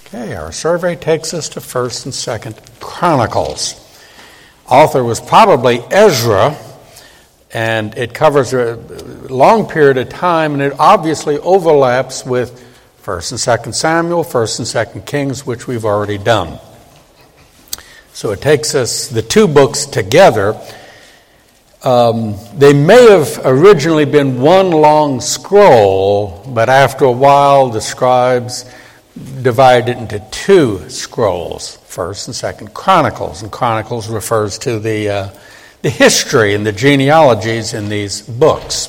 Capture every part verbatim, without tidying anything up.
Okay, our survey takes us to First and Second Chronicles. Author was probably Ezra, and it covers a long period of time, and it obviously overlaps with First and Second Samuel, First and Second Kings, which we've already done. So it takes us the two books together. Um, they may have originally been one long scroll, but after a while the scribes divided it into two scrolls, First and Second Chronicles. And Chronicles refers to the uh, the history and the genealogies in these books.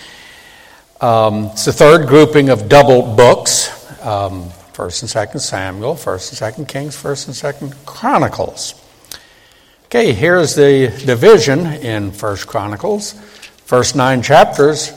Um, it's the third grouping of double books, um, First and Second Samuel, First and Second Kings, First and Second Chronicles. Okay, here's the division in First Chronicles. First nine chapters,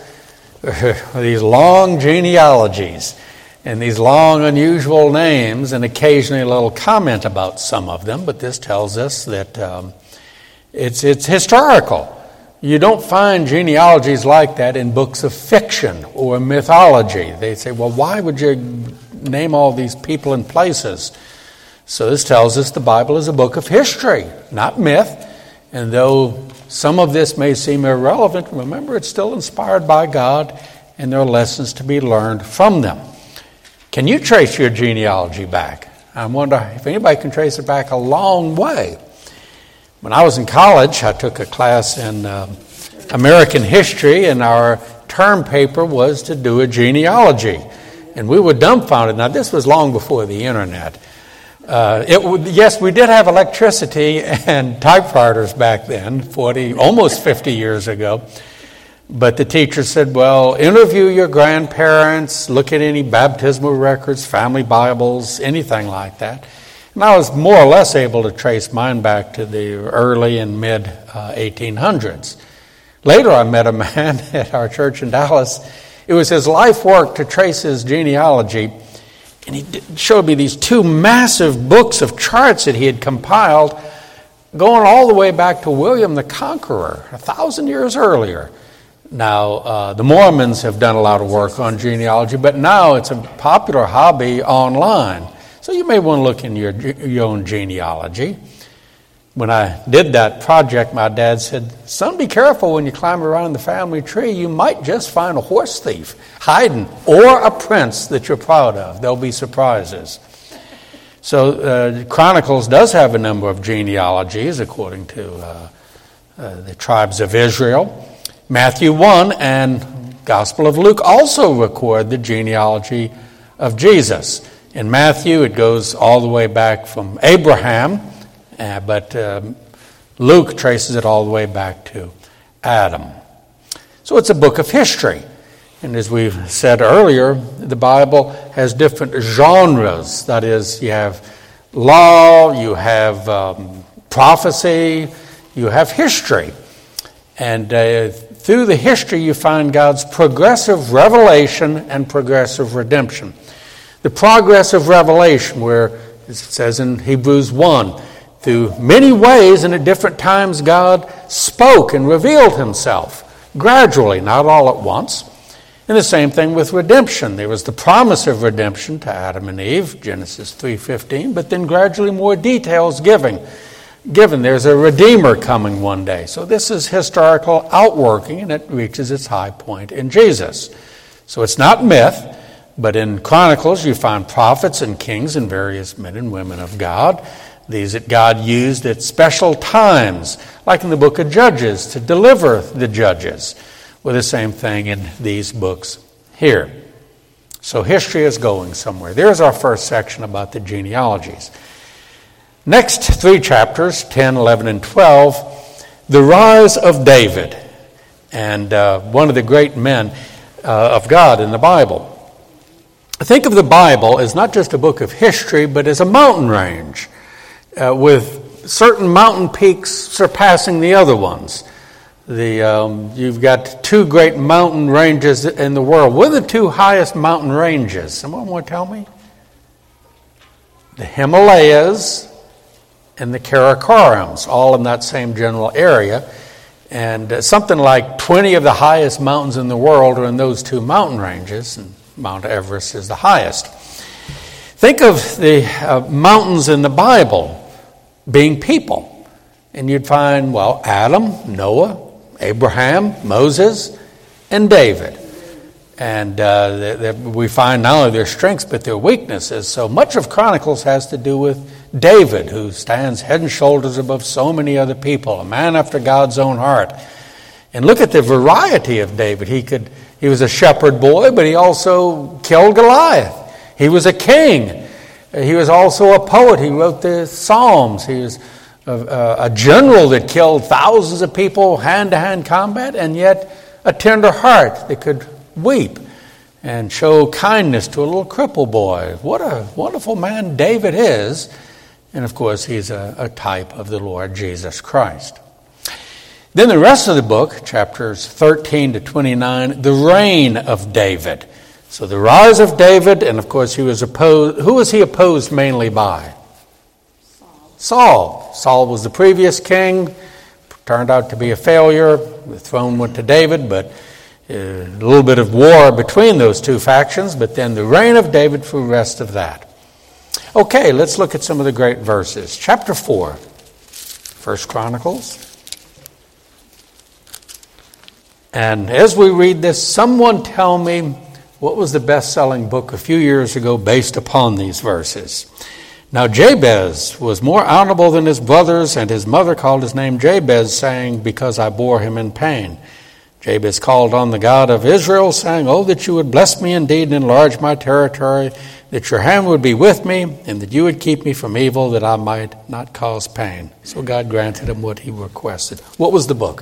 these long genealogies and these long unusual names, and occasionally a little comment about some of them, but this tells us that um, it's it's historical. You don't find genealogies like that in books of fiction or mythology. They say, well, why would you name all these people and places? So this tells us the Bible is a book of history, not myth. And though some of this may seem irrelevant, remember it's still inspired by God, and there are lessons to be learned from them. Can you trace your genealogy back? I wonder if anybody can trace it back a long way. When I was in college, I took a class in uh, American history, and our term paper was to do a genealogy. And we were dumbfounded. Now, this was long before the internet. Uh, it, yes, we did have electricity and typewriters back then, forty, almost fifty years ago. But the teacher said, well, interview your grandparents, look at any baptismal records, family Bibles, anything like that. And I was more or less able to trace mine back to the early and mid uh, eighteen hundreds. Later, I met a man at our church in Dallas. It was his life work to trace his genealogy. And he showed me these two massive books of charts that he had compiled, going all the way back to William the Conqueror, a thousand years earlier. Now, uh, the Mormons have done a lot of work on genealogy, but now it's a popular hobby online. So you may want to look in your, your own genealogy. When I did that project, my dad said, son, be careful when you climb around the family tree. You might just find a horse thief hiding or a prince that you're proud of. There'll be surprises. So uh, Chronicles does have a number of genealogies according to uh, uh, the tribes of Israel. Matthew one and Gospel of Luke also record the genealogy of Jesus. In Matthew, it goes all the way back from Abraham, uh, but um, Luke traces it all the way back to Adam. So it's a book of history. And as we've said earlier, the Bible has different genres. That is, you have law, you have um, prophecy, you have history. And uh, through the history, you find God's progressive revelation and progressive redemption. The progress of revelation, where it says in Hebrews one, through many ways and at different times God spoke and revealed himself, gradually, not all at once. And the same thing with redemption. There was the promise of redemption to Adam and Eve, Genesis three fifteen, but then gradually more details given. Given there's a Redeemer coming one day. So this is historical outworking, and it reaches its high point in Jesus. So it's not myth. But in Chronicles, you find prophets and kings and various men and women of God, these that God used at special times, like in the book of Judges, to deliver the judges. Well, the same thing in these books here. So history is going somewhere. There's our first section about the genealogies. Next three chapters, ten, eleven, and twelve, the rise of David, and uh, one of the great men uh, of God in the Bible. Think of the Bible as not just a book of history, but as a mountain range uh, with certain mountain peaks surpassing the other ones. The um, you've got two great mountain ranges in the world. What are the two highest mountain ranges? Someone want to tell me? The Himalayas and the Karakorams, all in that same general area. And uh, something like twenty of the highest mountains in the world are in those two mountain ranges, and Mount Everest is the highest. Think of the uh, mountains in the Bible being people. And you'd find, well, Adam, Noah, Abraham, Moses, and David. And uh, they, they, we find not only their strengths, but their weaknesses. So much of Chronicles has to do with David, who stands head and shoulders above so many other people, a man after God's own heart. And look at the variety of David. He could he was a shepherd boy, but he also killed Goliath. He was a king. He was also a poet. He wrote the Psalms. He was a, a general that killed thousands of people hand-to-hand combat, and yet a tender heart that could weep and show kindness to a little cripple boy. What a wonderful man David is. And of course, he's a, a type of the Lord Jesus Christ. Then the rest of the book, chapters thirteen to twenty-nine, the reign of David. So the rise of David, and of course he was opposed. Who was he opposed mainly by? Saul. Saul. Saul was the previous king, turned out to be a failure. The throne went to David, but a little bit of war between those two factions, but then the reign of David for the rest of that. Okay, let's look at some of the great verses. Chapter four, First Chronicles. And as we read this, someone tell me what was the best-selling book a few years ago based upon these verses. Now Jabez was more honorable than his brothers, and his mother called his name Jabez, saying, because I bore him in pain. Jabez called on the God of Israel, saying, oh, that you would bless me indeed and enlarge my territory, that your hand would be with me, and that you would keep me from evil, that I might not cause pain. So God granted him what he requested. What was the book?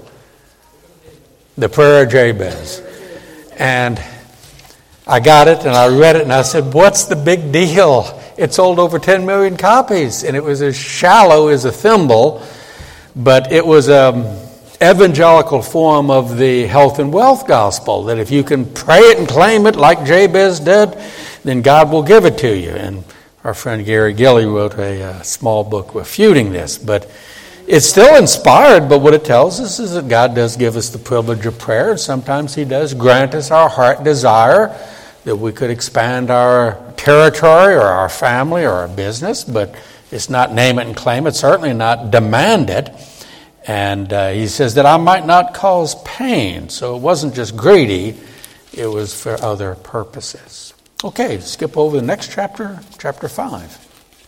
The Prayer of Jabez. And I got it, and I read it, and I said, what's the big deal? It sold over ten million copies, and it was as shallow as a thimble, but it was a evangelical form of the health and wealth gospel, that if you can pray it and claim it like Jabez did, then God will give it to you. And our friend Gary Gilly wrote a, a small book refuting this, but it's still inspired, but what it tells us is that God does give us the privilege of prayer, and sometimes he does grant us our heart desire, that we could expand our territory or our family or our business, but it's not name it and claim it, certainly not demand it. And uh, he says that I might not cause pain. So it wasn't just greedy, it was for other purposes. Okay, skip over the next chapter, chapter five.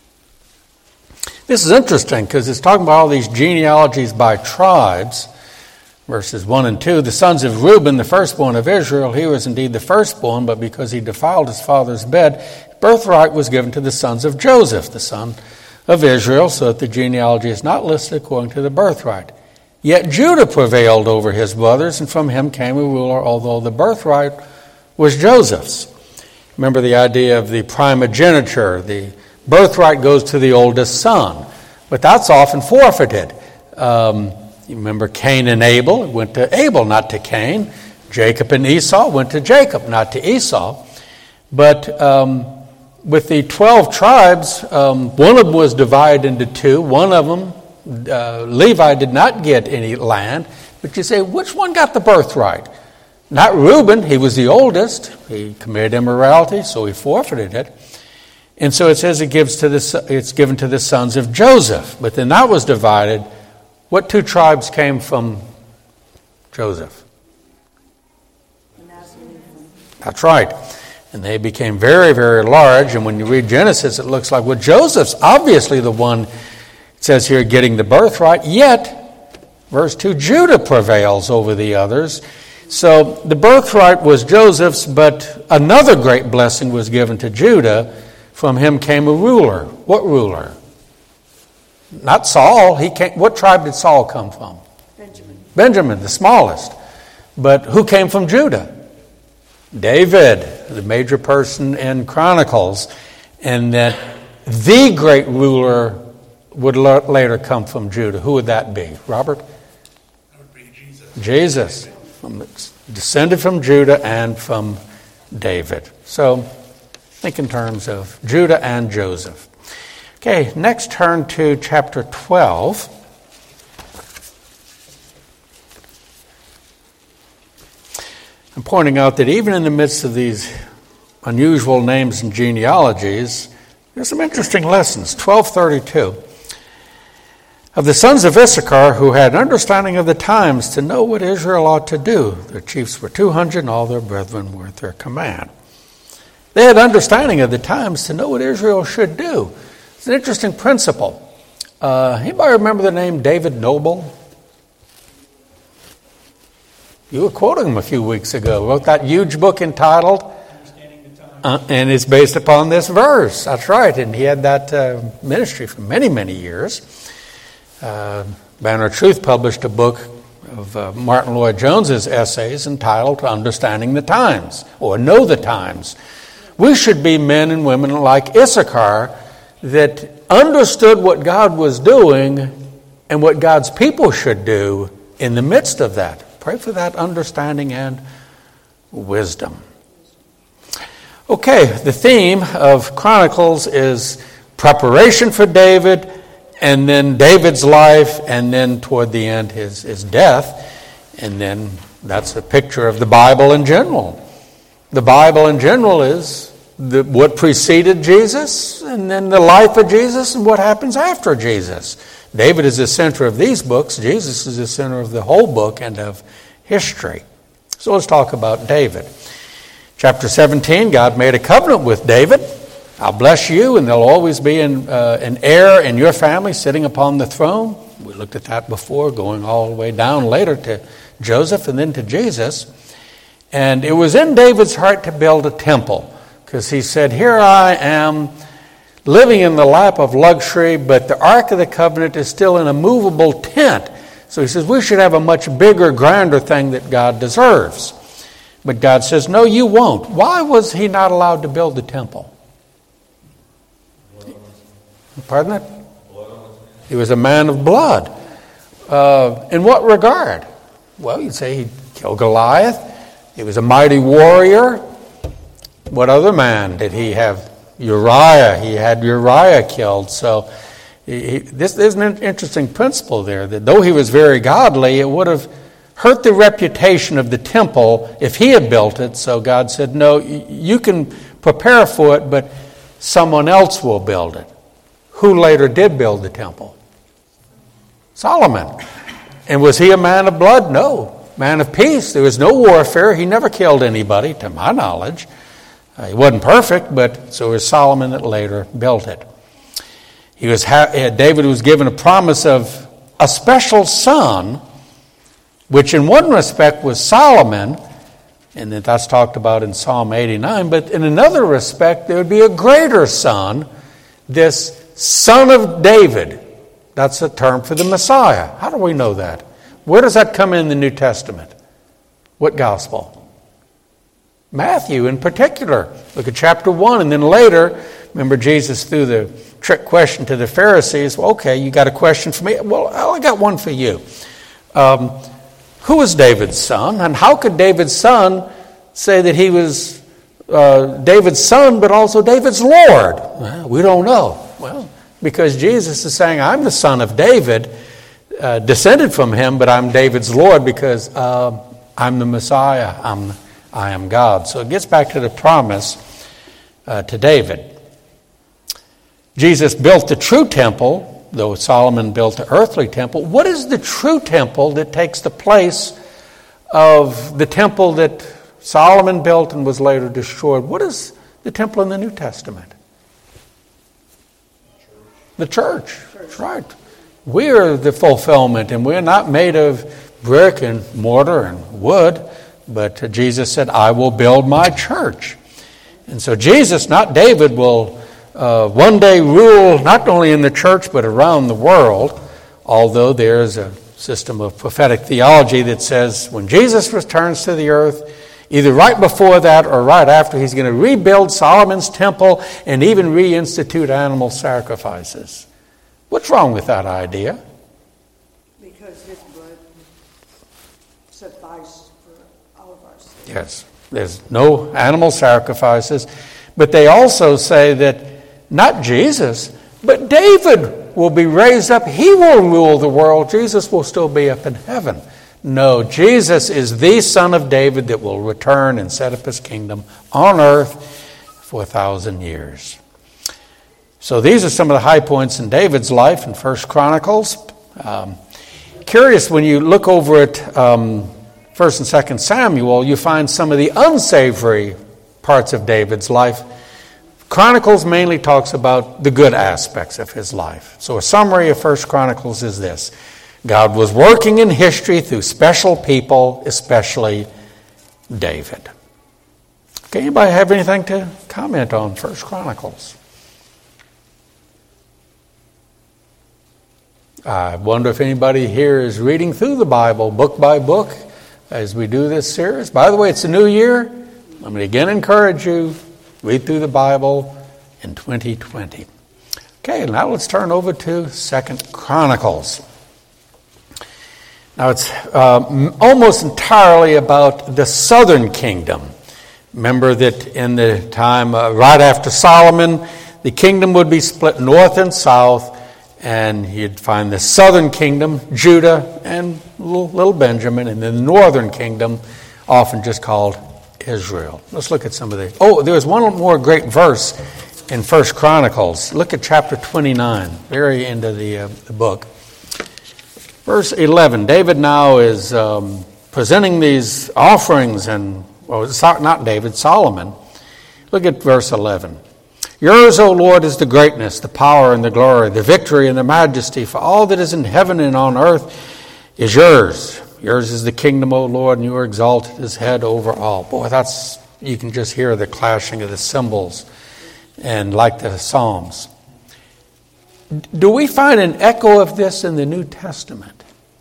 This is interesting because it's talking about all these genealogies by tribes. Verses one and two, the sons of Reuben, the firstborn of Israel, he was indeed the firstborn, but because he defiled his father's bed, birthright was given to the sons of Joseph, the son of Israel, so that the genealogy is not listed according to the birthright. Yet Judah prevailed over his brothers, and from him came a ruler, although the birthright was Joseph's. Remember the idea of the primogeniture. The birthright goes to the oldest son, but that's often forfeited. Um, You remember Cain and Abel, it went to Abel, not to Cain. Jacob and Esau went to Jacob, not to Esau. But um, with the twelve tribes, um, one of them was divided into two. One of them, uh, Levi, did not get any land. But you say, which one got the birthright? Not Reuben, he was the oldest. He committed immorality, so he forfeited it. And so it says it gives to the, it's given to the sons of Joseph. But then that was divided. What two tribes came from Joseph? That's right. And they became very, very large. And when you read Genesis, it looks like, well, Joseph's obviously the one, it says here, getting the birthright. Yet, verse two, Judah prevails over the others. So the birthright was Joseph's, but another great blessing was given to Judah. From him came a ruler. What ruler? Not Saul. He came, what tribe did Saul come from? Benjamin. Benjamin, the smallest. But who came from Judah? David, the major person in Chronicles. And that the great ruler would later come from Judah. Who would that be? Robert? That would be Jesus. Jesus. Descended from Judah and from David. So think in terms of Judah and Joseph. Okay, next turn to chapter twelve. I'm pointing out that even in the midst of these unusual names and genealogies, There's some interesting lessons. twelve thirty-two. Of the sons of Issachar who had understanding of the times to know what Israel ought to do. Their chiefs were two hundred and all their brethren were at their command. They had understanding of the times to know what Israel should do. It's an interesting principle. Uh, anybody remember the name David Noble? You were quoting him a few weeks ago. Wrote that huge book entitled, Understanding the Times. Uh, and it's based upon this verse. That's right. And he had that uh, ministry for many, many years. Uh, Banner of Truth published a book of uh, Martin Lloyd-Jones's essays entitled Understanding the Times, or Know the Times. We should be men and women like Issachar that understood what God was doing and what God's people should do in the midst of that. Pray for that understanding and wisdom. Okay, the theme of Chronicles is preparation for David, and then David's life, and then toward the end his, his death. And then that's a picture of the Bible in general. The Bible in general is the, what preceded Jesus, and then the life of Jesus, and what happens after Jesus. David is the center of these books. Jesus is the center of the whole book and of history. So let's talk about David. Chapter seventeen, God made a covenant with David. I'll bless you, and there'll always be an, uh, an heir in your family sitting upon the throne. We looked at that before, going all the way down later to Joseph and then to Jesus. And it was in David's heart to build a temple, because he said, here I am living in the lap of luxury, but the Ark of the Covenant is still in a movable tent. So he says, we should have a much bigger, grander thing that God deserves. But God says, no, you won't. Why was he not allowed to build the temple? Pardon it? He was a man of blood. Uh, in what regard? Well, you'd say he killed Goliath. He was a mighty warrior. What other man did he have? Uriah. He had Uriah killed. So he, he, this is an interesting principle there, that though he was very godly, it would have hurt the reputation of the temple if he had built it. So God said, no, you can prepare for it, but someone else will build it. Who later did build the temple? Solomon. And was he a man of blood? No. Man of peace. There was no warfare. He never killed anybody, to my knowledge. Uh, he wasn't perfect, but so it was Solomon that later built it. He was ha- David was given a promise of a special son, which in one respect was Solomon, and that's talked about in Psalm eighty-nine, but in another respect there would be a greater son, this Son of David. That's a term for the Messiah. How do we know that? Where does that come in the New Testament? What gospel? Matthew in particular. Look at chapter one, and then later, remember Jesus threw the trick question to the Pharisees. Well, okay, you got a question for me? Well, I got one for you. Um, who was David's son, and how could David's son say that he was uh, David's son, but also David's Lord? Well, we don't know. Well, because Jesus is saying, I'm the son of David, uh, descended from him, but I'm David's Lord because uh, I'm the Messiah. I'm, I am God. So it gets back to the promise uh, to David. Jesus built the true temple, though Solomon built the earthly temple. What is the true temple that takes the place of the temple that Solomon built and was later destroyed? What is the temple in the New Testament? The church. That's right. We are the fulfillment, and we're not made of brick and mortar and wood, but Jesus said, I will build my church. And so Jesus, not David, will uh, one day rule not only in the church but around the world, although there's a system of prophetic theology that says when Jesus returns to the earth, either right before that or right after, he's going to rebuild Solomon's temple and even reinstitute animal sacrifices. What's wrong with that idea? Because his blood sufficed for all of our sins. Yes, there's no animal sacrifices. But they also say that not Jesus, but David will be raised up. He will rule the world. Jesus will still be up in heaven. No, Jesus is the Son of David that will return and set up his kingdom on earth for a thousand years. So these are some of the high points in David's life in First Chronicles. Um, curious, when you look over at um, First and Second Samuel, you find some of the unsavory parts of David's life. Chronicles mainly talks about the good aspects of his life. So a summary of First Chronicles is this: God was working in history through special people, especially David. Okay, anybody have anything to comment on First Chronicles? I wonder if anybody here is reading through the Bible book by book as we do this series. By the way, it's a new year. I'm going to again encourage you, read through the Bible in twenty twenty. Okay, now let's turn over to Second Chronicles. Now it's uh, almost entirely about the southern kingdom. Remember that in the time uh, right after Solomon, the kingdom would be split north and south, and you'd find the southern kingdom, Judah, and little, little Benjamin, and then the northern kingdom, often just called Israel. Let's look at some of the... Oh, there was one more great verse in First Chronicles. Look at chapter twenty-nine, very end of the, uh, the book. Verse eleven, David now is um, presenting these offerings, and, well, it's not David, Solomon. Look at verse eleven. Yours, O Lord, is the greatness, the power and the glory, the victory and the majesty, for all that is in heaven and on earth is yours. Yours is the kingdom, O Lord, and you are exalted as head over all. Boy, that's, you can just hear the clashing of the cymbals, and like the Psalms. Do we find an echo of this in the New Testament?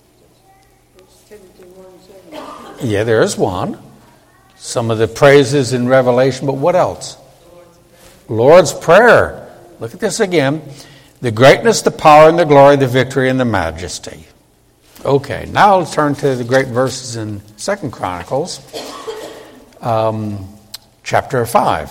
Yeah, there is one. Some of the praises in Revelation, but what else? Lord's Prayer. Look at this again. The greatness, the power, and the glory, the victory, and the majesty. Okay, now let's turn to the great verses in Second Chronicles, um, chapter five.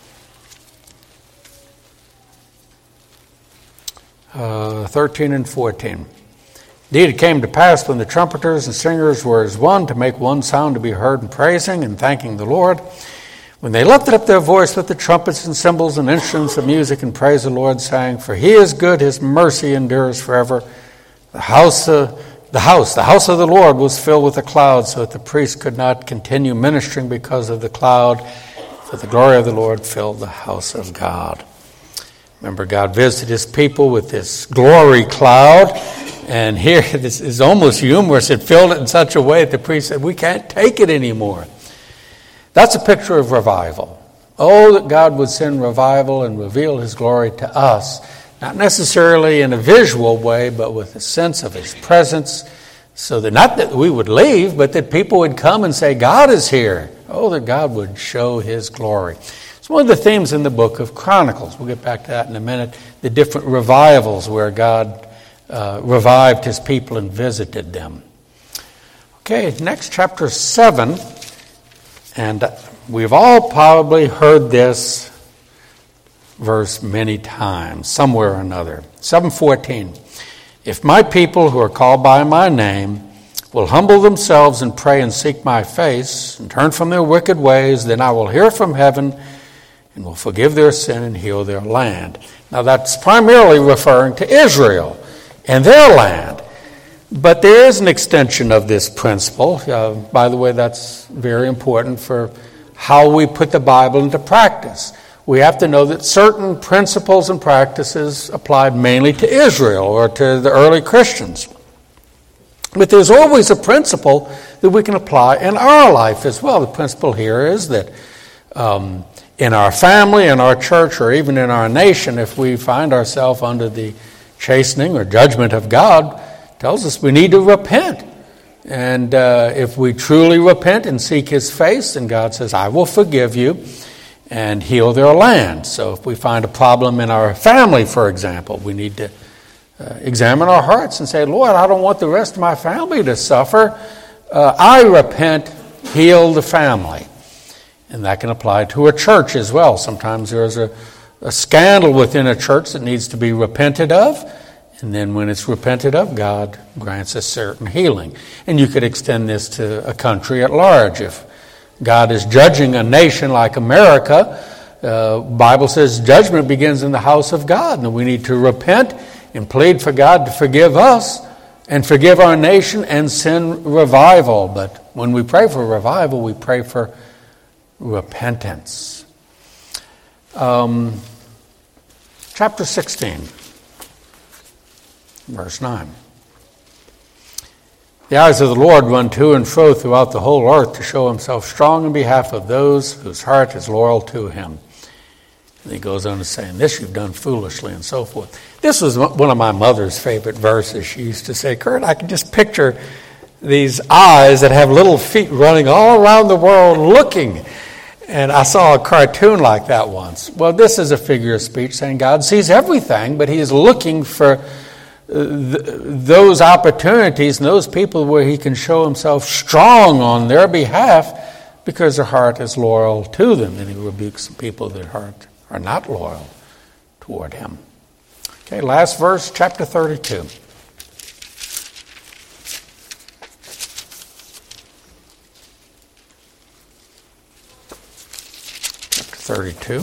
Uh, thirteen and fourteen. Indeed, it came to pass when the trumpeters and singers were as one to make one sound to be heard in praising and thanking the Lord, when they lifted up their voice with the trumpets and cymbals and instruments of music and praise the Lord, saying, "For he is good, his mercy endures forever." The house, uh, the house, the house of the Lord was filled with a cloud, so that the priest could not continue ministering because of the cloud, for the glory of the Lord filled the house of God. Remember, God visited his people with this glory cloud, and here this is almost humorous. It filled it in such a way that the priest said, "We can't take it anymore." That's a picture of revival. Oh, that God would send revival and reveal his glory to us, not necessarily in a visual way, but with a sense of his presence, so that not that we would leave, but that people would come and say, "God is here." Oh, that God would show his glory. It's one of the themes in the book of Chronicles. We'll get back to that in a minute. The different revivals where God uh, revived his people and visited them. Okay, next, chapter seven. And we've all probably heard this verse many times, somewhere or another. seven fourteen. If my people who are called by my name will humble themselves and pray and seek my face and turn from their wicked ways, then I will hear from heaven and will forgive their sin and heal their land. Now that's primarily referring to Israel and their land. But there is an extension of this principle. Uh, by the way, that's very important for how we put the Bible into practice. We have to know that certain principles and practices applied mainly to Israel or to the early Christians. But there's always a principle that we can apply in our life as well. The principle here is that um, in our family, in our church, or even in our nation, if we find ourselves under the chastening or judgment of God, tells us we need to repent. And uh, if we truly repent and seek his face, then God says, "I will forgive you and heal their land." So if we find a problem in our family, for example, we need to uh, examine our hearts and say, "Lord, I don't want the rest of my family to suffer. Uh, I repent, heal the family." And that can apply to a church as well. Sometimes there's a, a scandal within a church that needs to be repented of. And then when it's repented of, God grants a certain healing. And you could extend this to a country at large. If God is judging a nation like America, The Bible says judgment begins in the house of God, and we need to repent and plead for God to forgive us and forgive our nation and send revival. But when we pray for revival, we pray for repentance. Um, chapter sixteen, verse nine. The eyes of the Lord run to and fro throughout the whole earth to show himself strong in behalf of those whose heart is loyal to him. And he goes on to say, and this you've done foolishly, and so forth. This was one of my mother's favorite verses. She used to say, Kurt, I can just picture these eyes that have little feet running all around the world looking. And I saw a cartoon like that once. Well, this is a figure of speech saying God sees everything, but he is looking for th- those opportunities and those people where he can show himself strong on their behalf because their heart is loyal to them. And he rebukes the people that heart are not loyal toward him. Okay, last verse, chapter thirty-two. Chapter thirty-two.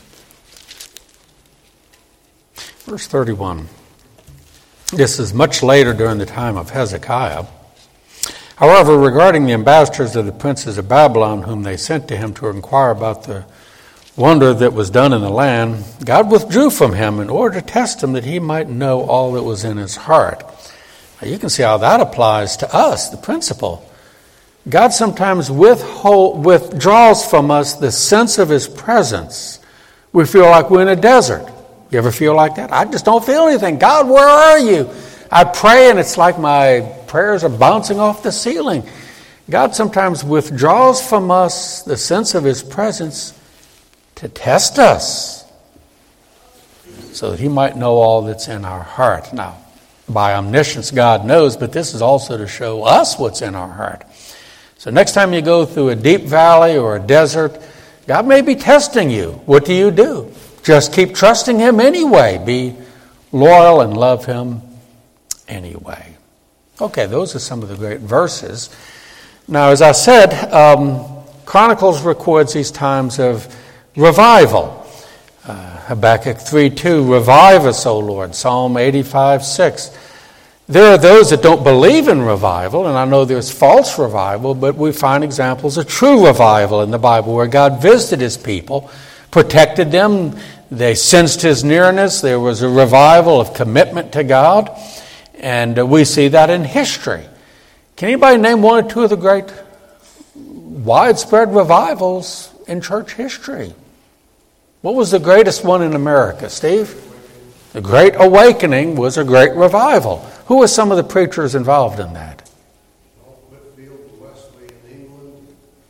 Verse thirty-one. This is much later during the time of Hezekiah. However, regarding the ambassadors of the princes of Babylon, whom they sent to him to inquire about the wonder that was done in the land, God withdrew from him in order to test him that he might know all that was in his heart. Now you can see how that applies to us, the principle. God sometimes withhold, withdraws from us the sense of his presence. We feel like we're in a desert. You ever feel like that? I just don't feel anything. God, where are you? I pray and it's like my prayers are bouncing off the ceiling. God sometimes withdraws from us the sense of his presence to test us so that he might know all that's in our heart. Now, by omniscience, God knows, but this is also to show us what's in our heart. So next time you go through a deep valley or a desert, God may be testing you. What do you do? Just keep trusting him anyway. Be loyal and love him anyway. Okay, those are some of the great verses. Now, as I said, um, Chronicles records these times of revival. Uh, Habakkuk three two, revive us, O Lord. Psalm eighty-five six. There are those that don't believe in revival, and I know there's false revival, but we find examples of true revival in the Bible where God visited his people, protected them, they sensed his nearness, there was a revival of commitment to God, and uh, we see that in history. Can anybody name one or two of the great widespread revivals in church history? What was the greatest one in America, Steve? The Great Awakening was a great revival. Who were some of the preachers involved in that? Whitfield, Wesley in England.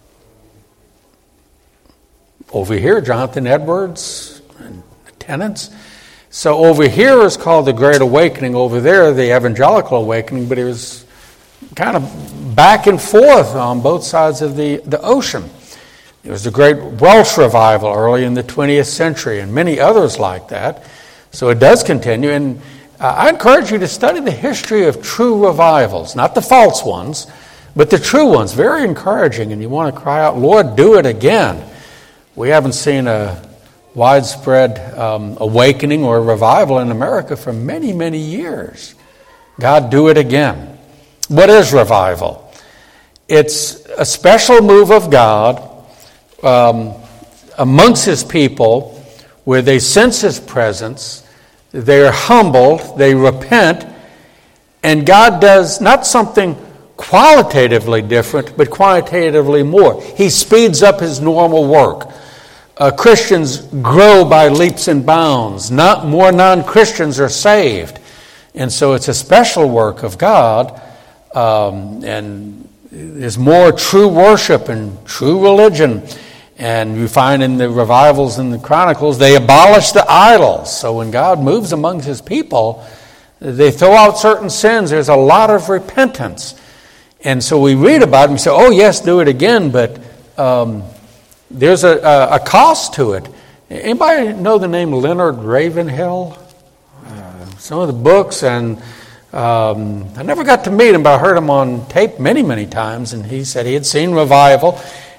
Over here, Jonathan Edwards and Tennants. So over here is called the Great Awakening. Over there, the Evangelical Awakening, but it was kind of back and forth on both sides of the, the ocean. There was the Great Welsh Revival early in the twentieth century and many others like that. So it does continue. And uh, I encourage you to study the history of true revivals, not the false ones, but the true ones. Very encouraging. And you want to cry out, Lord, do it again. We haven't seen a widespread um, awakening or revival in America for many, many years. God, do it again. What is revival? It's a special move of God Um, amongst his people where they sense his presence, they are humbled, they repent, and God does not something qualitatively different, but quantitatively more. He speeds up his normal work. Uh, Christians grow by leaps and bounds. Not more non-Christians are saved. And so it's a special work of God, um, and there's more true worship and true religion. And you find in the revivals in the Chronicles, they abolish the idols. So when God moves among his people, they throw out certain sins. There's a lot of repentance. And so we read about it and we say, oh yes, do it again, but um, there's a, a, a cost to it. Anybody know the name Leonard Ravenhill? Uh, some of the books, and um, I never got to meet him, but I heard him on tape many, many times, and he said he had seen revival.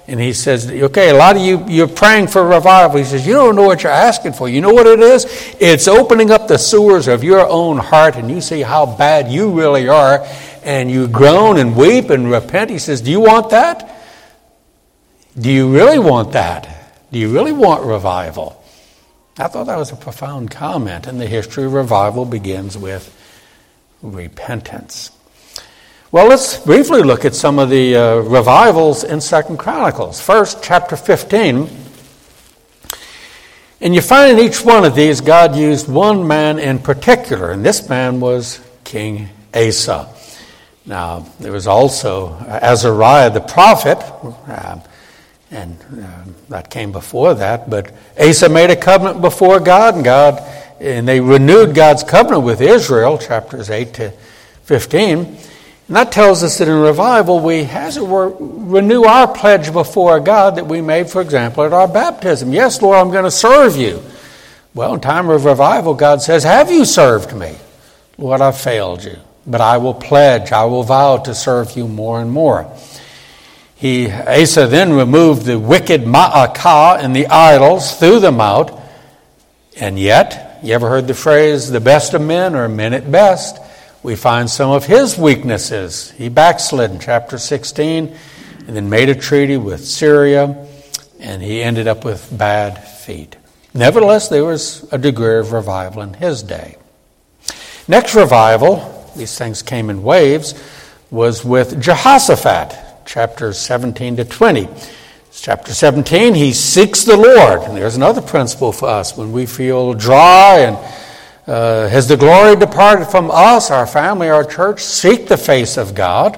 And he says, okay, a lot of you, you're praying for revival. He says, you don't know what you're asking for. You know what it is? It's opening up the sewers of your own heart, and you see how bad you really are, and you groan and weep and repent. He says, do you want that? Do you really want that? Do you really want revival? I thought that was a profound comment, and the history of revival begins with repentance. Well, let's briefly look at some of the uh, revivals in Second Chronicles. First, chapter fifteen. And you find in each one of these, God used one man in particular, and this man was King Asa. Now, there was also Azariah the prophet, uh, and uh, that came before that, but Asa made a covenant before God, and God, and they renewed God's covenant with Israel, chapters eight to fifteen. And that tells us that in revival, we, as it were, renew our pledge before God that we made, for example, at our baptism. Yes, Lord, I'm going to serve you. Well, in time of revival, God says, have you served me? Lord, I've failed you. But I will pledge, I will vow to serve you more and more. He, Asa then removed the wicked Ma'akah and the idols, threw them out. And yet, you ever heard the phrase, the best of men are men at best? We find some of his weaknesses. He backslid in chapter sixteen and then made a treaty with Syria, and he ended up with bad feet. Nevertheless, there was a degree of revival in his day. Next revival, these things came in waves, was with Jehoshaphat, chapters seventeen to twenty. Chapter seventeen, he seeks the Lord. And there's another principle for us. When we feel dry and Uh, has the glory departed from us, our family, our church? Seek the face of God,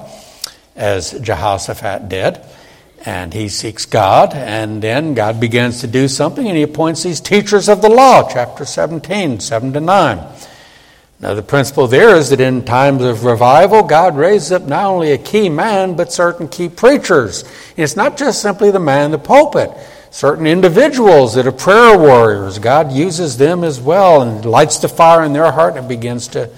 as Jehoshaphat did. And he seeks God, and then God begins to do something, and he appoints these teachers of the law, chapter seventeen, seven to nine. Now, the principle there is that in times of revival, God raises up not only a key man, but certain key preachers. And it's not just simply the man in the pulpit. Certain individuals that are prayer warriors, God uses them as well and lights the fire in their heart and it begins to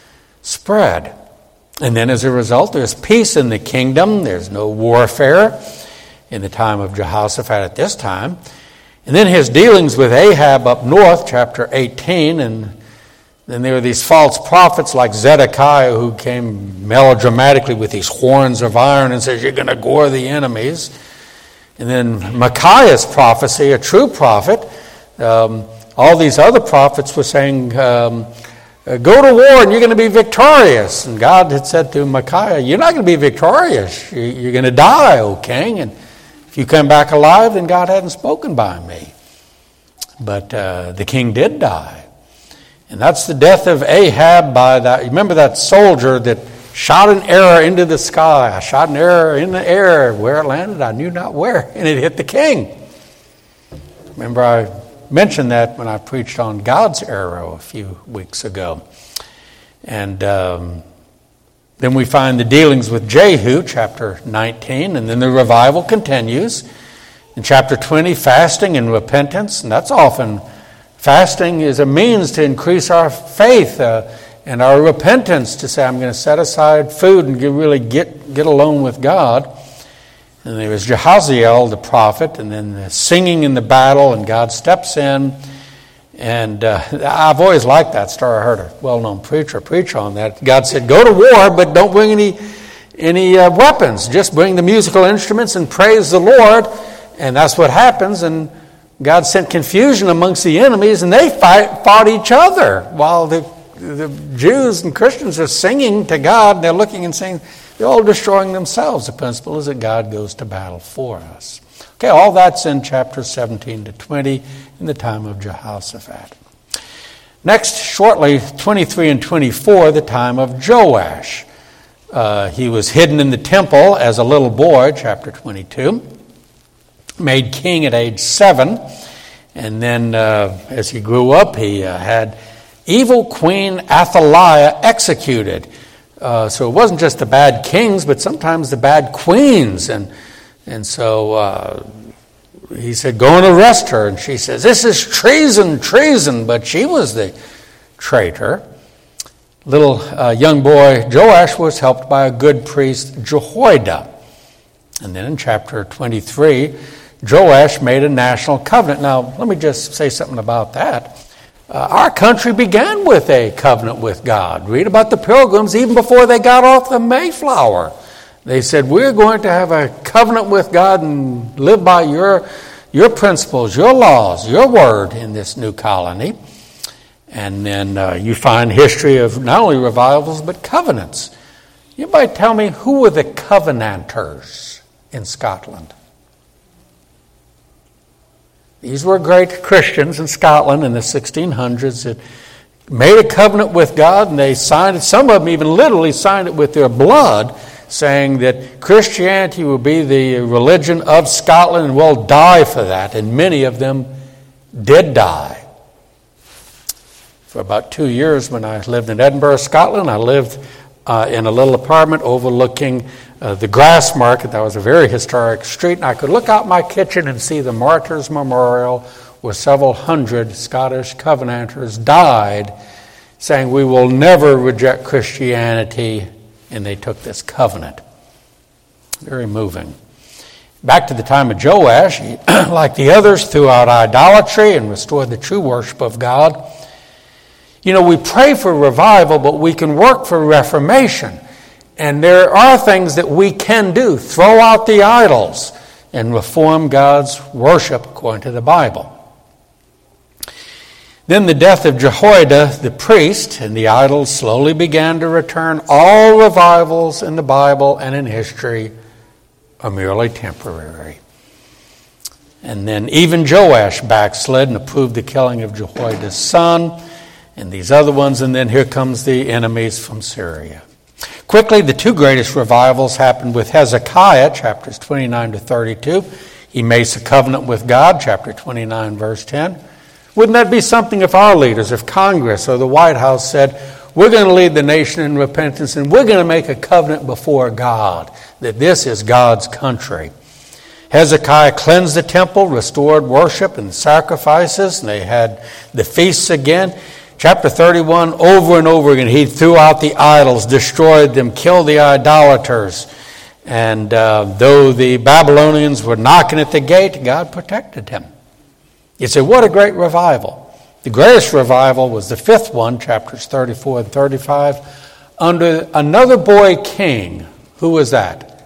spread. And then as a result, there's peace in the kingdom. There's no warfare in the time of Jehoshaphat at this time. And then his dealings with Ahab up north, chapter eighteen, and then there were these false prophets like Zedekiah who came melodramatically with these horns of iron and says, you're going to gore the enemies. And then Micaiah's prophecy, a true prophet, um, all these other prophets were saying, um, go to war and you're going to be victorious. And God had said to Micaiah, you're not going to be victorious. You're going to die, O king. And if you come back alive, then God hadn't spoken by me. But uh, the king did die. And that's the death of Ahab by that. Remember that soldier that shot an arrow into the sky. I shot an arrow in the air. Where it landed, I knew not where. And it hit the king. Remember, I mentioned that when I preached on God's arrow a few weeks ago. And um, then we find the dealings with Jehu, chapter nineteen. And then the revival continues. In chapter twenty, fasting and repentance. And that's often, fasting is a means to increase our faith. Uh, And our repentance to say, I'm going to set aside food and get, really get, get alone with God. And there was Jehaziel, the prophet, and then the singing in the battle, and God steps in. And uh, I've always liked that story. I heard a well-known preacher preach on that. God said, go to war, but don't bring any, any uh, weapons. Just bring the musical instruments and praise the Lord. And that's what happens. And God sent confusion amongst the enemies, and they fight, fought each other while the The Jews and Christians are singing to God, and they're looking and saying, they're all destroying themselves. The principle is that God goes to battle for us. Okay, all that's in chapters seventeen to twenty in the time of Jehoshaphat. Next, shortly, twenty-three and twenty-four, the time of Joash. Uh, he was hidden in the temple as a little boy, chapter twenty-two. Made king at age seven. And then uh, as he grew up, he uh, had evil Queen Athaliah executed. Uh, so it wasn't just the bad kings, but sometimes the bad queens. And and so uh, he said, go and arrest her. And she says, this is treason, treason. But she was the traitor. Little uh, young boy Joash was helped by a good priest, Jehoiada. And then in chapter twenty-three, Joash made a national covenant. Now, let me just say something about that. Uh, our country began with a covenant with God. Read about the Pilgrims even before they got off the Mayflower. They said, we're going to have a covenant with God and live by your, your principles, your laws, your word in this new colony. And then uh, you find history of not only revivals, but covenants. Anybody tell me who were the Covenanters in Scotland? These were great Christians in Scotland in the sixteen hundreds that made a covenant with God, and they signed it. Some of them even literally signed it with their blood, saying that Christianity will be the religion of Scotland and will die for that. And many of them did die. For about two years when I lived in Edinburgh, Scotland, I lived uh, in a little apartment overlooking uh, the Grass Market. That was a very historic street, and I could look out my kitchen and see the Martyrs' Memorial where several hundred Scottish Covenanters died, saying we will never reject Christianity, and they took this covenant. Very moving. Back to the time of Joash, he, like the others, threw out idolatry and restored the true worship of God. You know, we pray for revival, but we can work for reformation. And there are things that we can do. Throw out the idols and reform God's worship according to the Bible. Then the death of Jehoiada the priest and the idols slowly began to return. All revivals in the Bible and in history are merely temporary. And then even Joash backslid and approved the killing of Jehoiada's son and these other ones. And then here comes the enemies from Syria. Quickly, the two greatest revivals happened with Hezekiah, chapters twenty-nine to thirty-two. He makes a covenant with God, chapter twenty-nine, verse ten. Wouldn't that be something if our leaders, if Congress or the White House said, we're going to lead the nation in repentance and we're going to make a covenant before God, that this is God's country. Hezekiah cleansed the temple, restored worship and sacrifices, and they had the feasts again. Chapter thirty-one, over and over again, he threw out the idols, destroyed them, killed the idolaters. And uh, though the Babylonians were knocking at the gate, God protected him. You say, what a great revival. The greatest revival was the fifth one, chapters thirty-four and thirty-five, under another boy king. Who was that?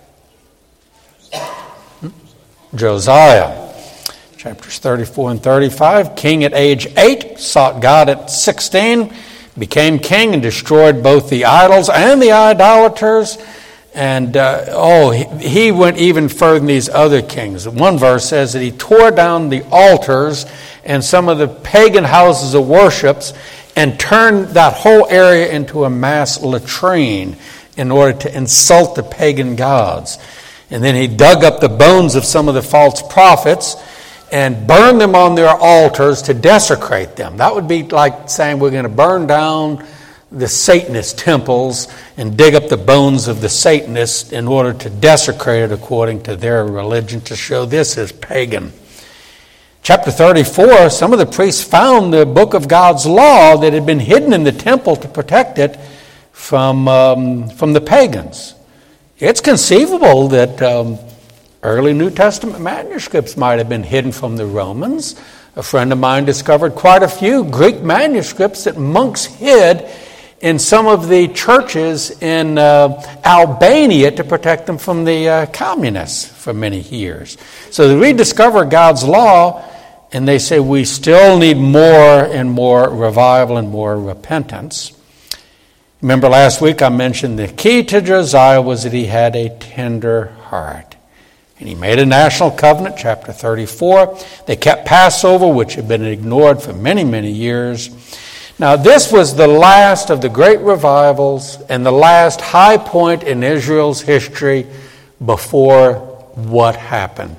Hmm? Josiah. Chapters thirty-four and thirty-five, king at age eight, sought God at sixteen, became king and destroyed both the idols and the idolaters. And, uh, oh, he, he went even further than these other kings. One verse says that he tore down the altars and some of the pagan houses of worships and turned that whole area into a mass latrine in order to insult the pagan gods. And then he dug up the bones of some of the false prophets and burn them on their altars to desecrate them. That would be like saying we're going to burn down the Satanist temples and dig up the bones of the Satanists in order to desecrate it according to their religion, to show this is pagan. Chapter thirty-four, some of the priests found the book of God's law that had been hidden in the temple to protect it from, um, from the pagans. It's conceivable that Um, early New Testament manuscripts might have been hidden from the Romans. A friend of mine discovered quite a few Greek manuscripts that monks hid in some of the churches in uh, Albania to protect them from the uh, communists for many years. So they rediscover God's law, and they say we still need more and more revival and more repentance. Remember last week I mentioned the key to Josiah was that he had a tender heart. And he made a national covenant, chapter thirty-four. They kept Passover, which had been ignored for many, many years. Now, this was the last of the great revivals and the last high point in Israel's history before what happened?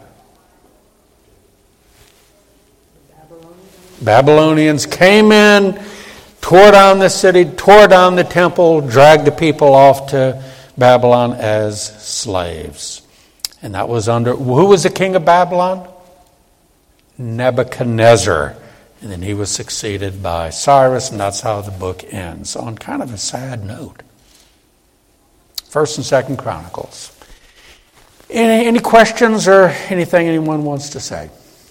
Babylonians, Babylonians came in, tore down the city, tore down the temple, dragged the people off to Babylon as slaves. And that was under, who was the king of Babylon? Nebuchadnezzar. And then he was succeeded by Cyrus, and that's how the book ends, on kind of a sad note. First and Second Chronicles. Any, any questions or anything anyone wants to say?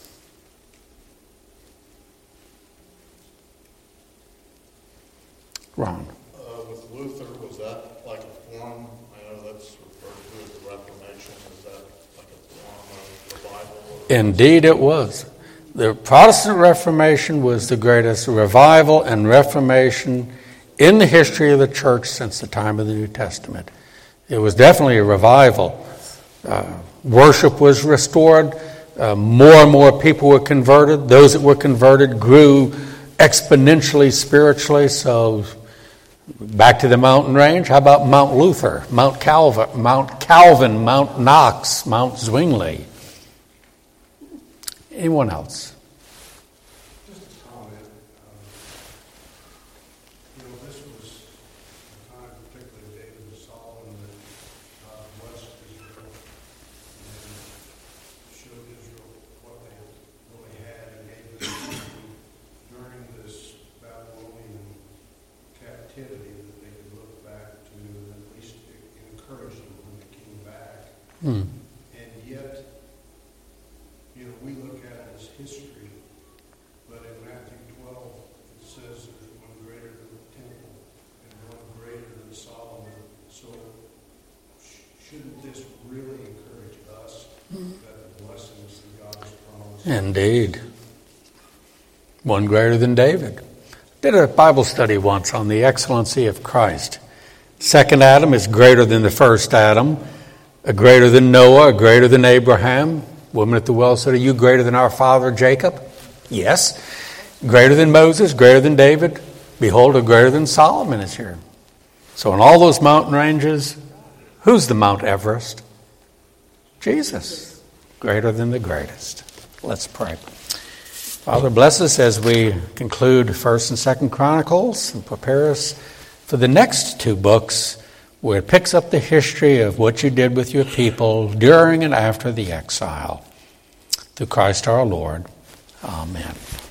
Ron. Uh, with Luther, was that like a form? I know that's referred to as the Reformation. Is that like a form of revival? Or Indeed it was. The Protestant Reformation was the greatest revival and reformation in the history of the church since the time of the New Testament. It was definitely a revival. Uh, worship was restored. Uh, more and more people were converted. Those that were converted grew exponentially spiritually. So back to the mountain range. How about Mount Luther, Mount Calvin, Mount Calvin, Mount Knox, Mount Zwingli? Anyone else? Just a comment. Um, you know, this was a time, particularly David and Solomon, that God blessed Israel and showed Israel what they really had and gave them during this Babylonian captivity that they could look back to and at least encourage them when they came back. Hmm. And yet, you know, we look at it as history, but in Matthew twelve, it says there's one greater than the temple and one greater than Solomon. So sh- shouldn't this really encourage us that the blessings that God has promised? Indeed. One greater than David. Did a Bible study once on the excellency of Christ. Second Adam is greater than the first Adam, a greater than Noah, a greater than Abraham. Woman at the well said, "Are you greater than our father Jacob?" Yes. Greater than Moses, greater than David. Behold, a greater than Solomon is here. So in all those mountain ranges, who's the Mount Everest? Jesus. Greater than the greatest. Let's pray. Father, bless us as we conclude First and Second Chronicles and prepare us for the next two books where it picks up the history of what you did with your people during and after the exile. Through Christ our Lord. Amen.